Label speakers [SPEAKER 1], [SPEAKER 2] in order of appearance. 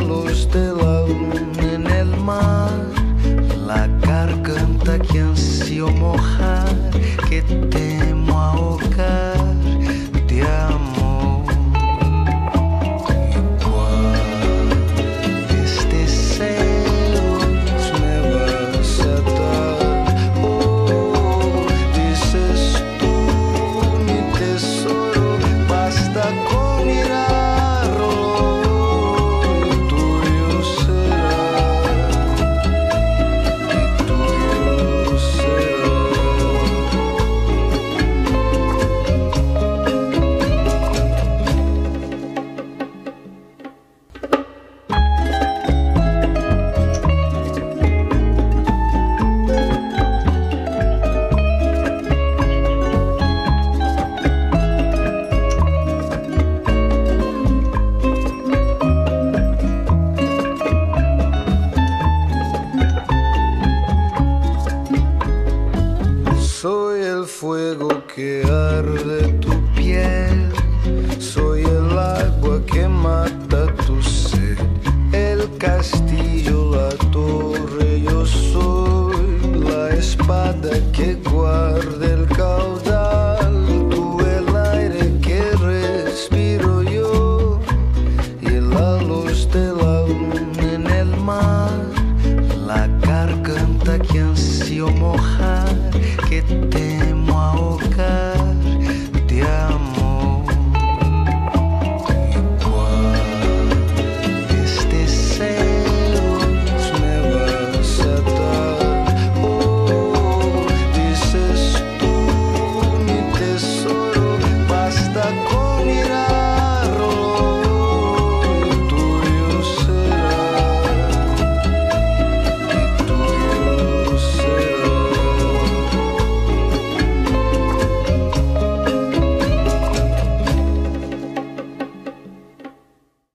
[SPEAKER 1] luz de la luna en el mar, la garganta que ansío mojar, que temo ahogar de amor. Y cuáles deseos me vas a dar, oh, dices tú, mi tesoro, basta con mirarlo y tuyo será, y tuyo será. Soy el fuego que arde tu piel, soy el agua que mata tu sed, el castillo, la torre, yo soy la espada que guarda el caudal, tú el aire que respiro yo y la luz de la luna en el mar.